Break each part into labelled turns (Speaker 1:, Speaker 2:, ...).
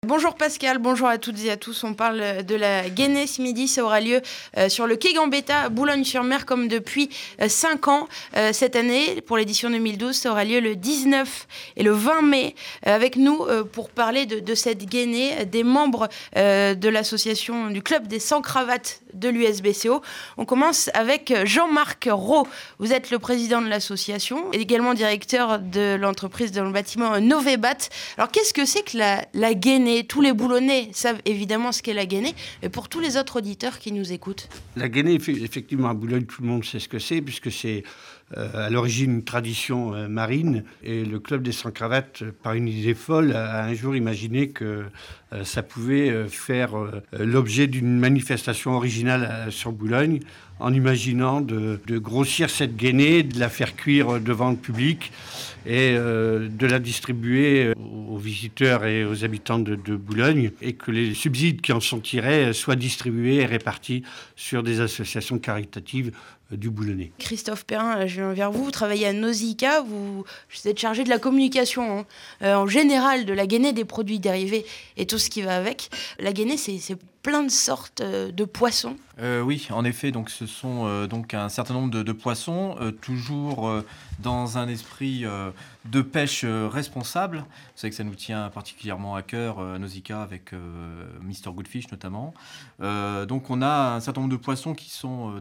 Speaker 1: Bonjour Pascal, bonjour à toutes et à tous. On parle de la Guénée ce midi. Ça aura lieu sur le quai Gambetta, Boulogne-sur-Mer, comme depuis 5 ans. Cette année, pour l'édition 2012, ça aura lieu le 19 et le 20 mai. Avec nous, pour parler de cette Guénée, des membres de l'association du Club des Sans Cravates de l'USBCO. On commence avec Jean-Marc Roux. Vous êtes le président de l'association et également directeur de l'entreprise dans le bâtiment Novébat. Alors, qu'est-ce que c'est que la Guénée ? Tous les Boulonnais savent évidemment ce qu'est la Guénée, mais pour tous les autres auditeurs qui nous écoutent.
Speaker 2: La Guénée, effectivement, à Boulogne, tout le monde sait ce que c'est, puisque c'est à l'origine une tradition marine. Et le Club des Sans Cravates, par une idée folle, a un jour imaginé que ça pouvait faire l'objet d'une manifestation originale sur Boulogne, en imaginant de grossir cette Guénée, de la faire cuire devant le public et de la distribuer aux visiteurs et aux habitants de Boulogne, et que les subsides qui en sont tirés soient distribués et répartis sur des associations caritatives du Boulonnais.
Speaker 1: Christophe Perrin, je viens vers vous. Vous travaillez à Nausicaa. Vous êtes chargé de la communication en général de la Guénée, des produits dérivés et tout ce qui va avec. La Guénée, c'est plein de sortes de poissons.
Speaker 3: Oui, en effet, donc ce sont donc un certain nombre de poissons, toujours dans un esprit de pêche responsable. Vous savez que ça nous tient particulièrement à cœur, Nausicaa, avec Mr Goodfish notamment. Donc on a un certain nombre de poissons qui sont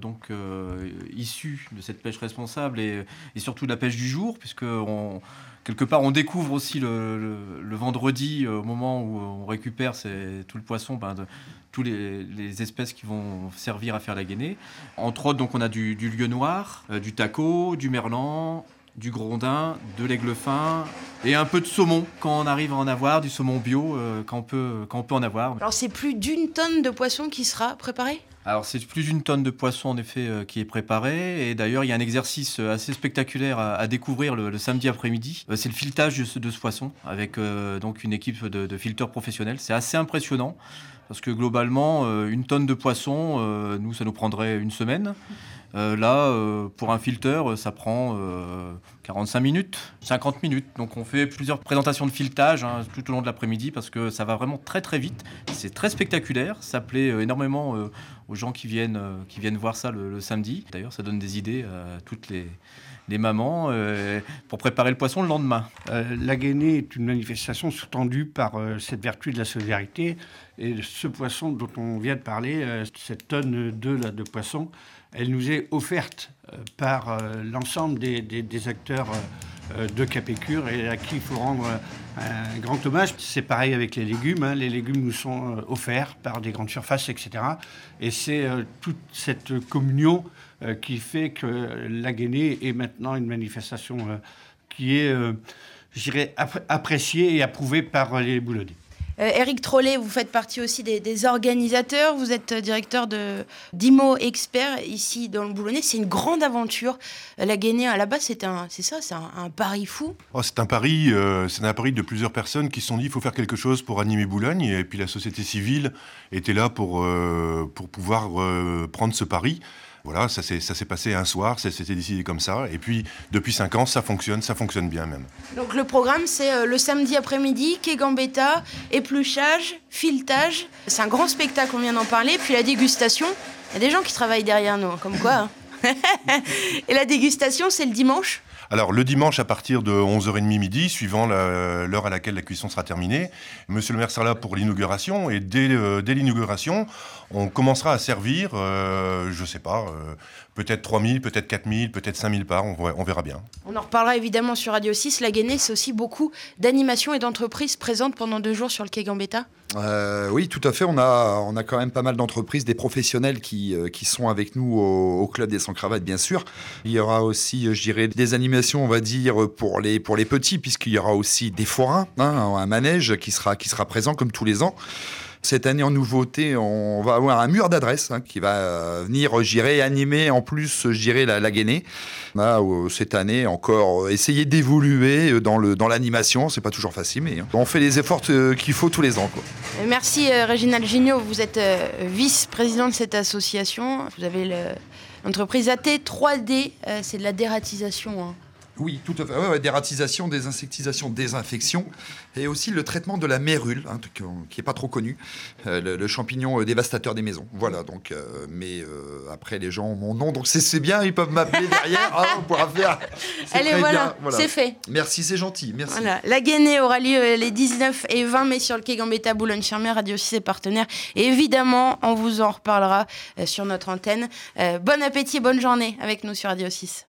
Speaker 3: issus de cette pêche responsable et surtout de la pêche du jour, puisque quelque part, on découvre aussi le vendredi, au moment où on récupère tout le poisson, tous les espèces qui vont servir à faire la Guénée. Entre autres, donc, on a du lieu noir, du taco, du merlan, du grondin, de l'aigle fin et un peu de saumon quand on arrive à en avoir, du saumon bio quand on peut en avoir.
Speaker 1: Alors c'est plus d'1 tonne de poisson qui sera préparé ?
Speaker 3: Alors c'est plus d'1 tonne de poisson en effet qui est préparé, et d'ailleurs il y a un exercice assez spectaculaire à découvrir le samedi après-midi. C'est le filetage de ce poisson avec donc une équipe de filteurs professionnels. C'est assez impressionnant parce que globalement 1 tonne de poisson, nous ça nous prendrait 1 semaine. Pour un filteur, ça prend 45 minutes, 50 minutes. Donc on fait plusieurs présentations de filetage tout au long de l'après-midi parce que ça va vraiment très très vite. C'est très spectaculaire, ça plaît énormément aux gens qui viennent voir ça le samedi. D'ailleurs, ça donne des idées à toutes les mamans pour préparer le poisson le lendemain.
Speaker 2: La Guénée est une manifestation sous-tendue par cette vertu de la solidarité. Et ce poisson dont on vient de parler, cette tonne de poisson, elle nous est offerte par l'ensemble des acteurs de Capécure, et à qui il faut rendre un grand hommage. C'est pareil avec les légumes. Les légumes nous sont offerts par des grandes surfaces, etc. Et c'est toute cette communion qui fait que la Guénée est maintenant une manifestation qui est, je dirais, appréciée et approuvée par les Boulonnais.
Speaker 1: Éric Trollet, vous faites partie aussi des organisateurs. Vous êtes directeur d'IMO Expert ici dans le Boulonnais. C'est une grande aventure. La Guénée, à la base, c'est un pari fou.
Speaker 4: C'est un pari de plusieurs personnes qui se sont dit qu'il faut faire quelque chose pour animer Boulogne. Et puis la société civile était là pour pouvoir prendre ce pari. Voilà, ça s'est passé un soir, ça s'était décidé comme ça. Et puis, depuis 5 ans, ça fonctionne bien même.
Speaker 1: Donc le programme, c'est le samedi après-midi, quai Gambetta, épluchage, filetage. C'est un grand spectacle, on vient d'en parler. Puis la dégustation, il y a des gens qui travaillent derrière nous, comme quoi. Et la dégustation, c'est le dimanche ?
Speaker 4: Alors, le dimanche, à partir de 11h30 midi, suivant l'heure à laquelle la cuisson sera terminée, Monsieur le maire sera là pour l'inauguration. Et dès l'inauguration, on commencera à servir, je ne sais pas, peut-être 3000, peut-être 4000, peut-être 5000 parts, on verra bien.
Speaker 1: On en reparlera évidemment sur Radio 6. La Guénée, c'est aussi beaucoup d'animations et d'entreprises présentes pendant 2 jours sur le quai Gambetta.
Speaker 5: Oui, tout à fait. On a quand même pas mal d'entreprises, des professionnels qui sont avec nous au Club des Sans Cravates, bien sûr. Il y aura aussi, je dirais, des animations, on va dire, pour les petits, puisqu'il y aura aussi des forains, un manège qui sera présent comme tous les ans. Cette année, en nouveauté, on va avoir un mur d'adresse qui va venir, je dirais, animer en plus, je dirais, la Guénée. On a cette année encore essayé d'évoluer dans l'animation. C'est pas toujours facile, mais on fait les efforts qu'il faut tous les ans, quoi.
Speaker 1: Merci Réginald Gignot, vous êtes vice-président de cette association. Vous avez l'entreprise AT3D, c'est de la dératisation.
Speaker 5: Oui, tout à fait. Ouais, dératisation, désinsectisation, désinfection. Et aussi le traitement de la mérule, qui n'est pas trop connu. Le champignon dévastateur des maisons. Voilà, donc, après, les gens ont mon nom, donc c'est bien, ils peuvent m'appeler derrière. On pourra faire.
Speaker 1: Allez, voilà, c'est fait.
Speaker 5: Merci, c'est gentil. Merci.
Speaker 1: Voilà. La Guénée aura lieu les 19 et 20 mai sur le quai Gambetta, Boulogne-sur-Mer. Radio 6 est partenaire. Et évidemment, on vous en reparlera sur notre antenne. Bon appétit, bonne journée avec nous sur Radio 6.